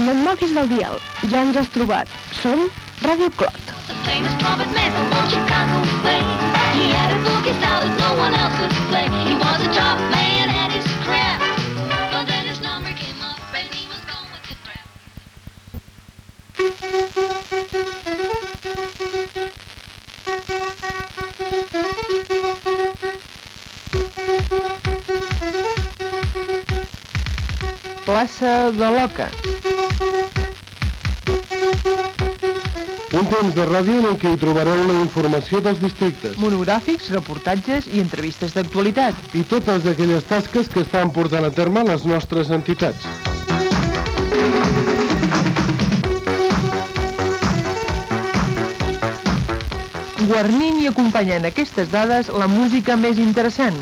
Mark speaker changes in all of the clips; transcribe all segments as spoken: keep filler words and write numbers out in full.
Speaker 1: No et moguis del dial, ja ens has trobat. Som Ràdio Clot. Plaça de l'Oca.
Speaker 2: Un temps de ràdio en què hi trobareu la informació dels districtes.
Speaker 1: Monogràfics, reportatges i entrevistes d'actualitat.
Speaker 2: I totes aquelles tasques que estan portant a terme les nostres entitats.
Speaker 1: Guarnint i acompanyant aquestes dades la música més interessant.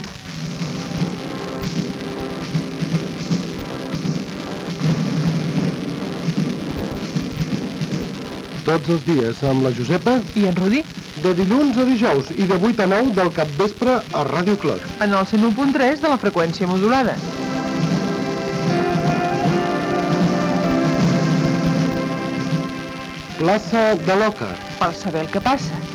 Speaker 2: Tots els dies amb la Josepa
Speaker 1: I en Rudi?
Speaker 2: de dilluns a dijous i de vuit a nou del capvespre a Ràdio Clot.
Speaker 1: En el cent u punt tres de la freqüència modulada.
Speaker 2: Plaça de l'Oca.
Speaker 1: Per saber el que passa.